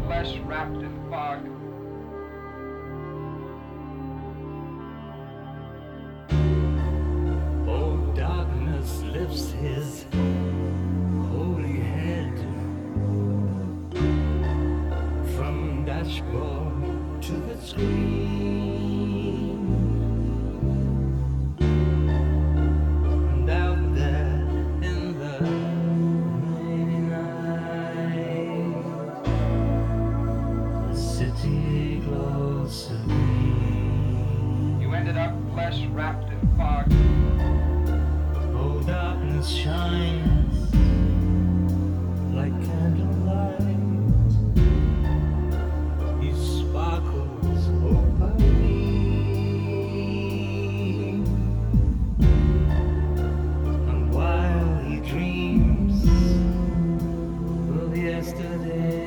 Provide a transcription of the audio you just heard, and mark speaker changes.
Speaker 1: flesh wrapped in fog.
Speaker 2: Oh, darkness lifts his holy head from dashboard to the screen. And out there in the rainy night, the city glows serene.
Speaker 1: You ended up flesh wrapped in fog.
Speaker 2: Oh, darkness shines like candlelight. He sparkles opaline. And while he dreams of yesterday,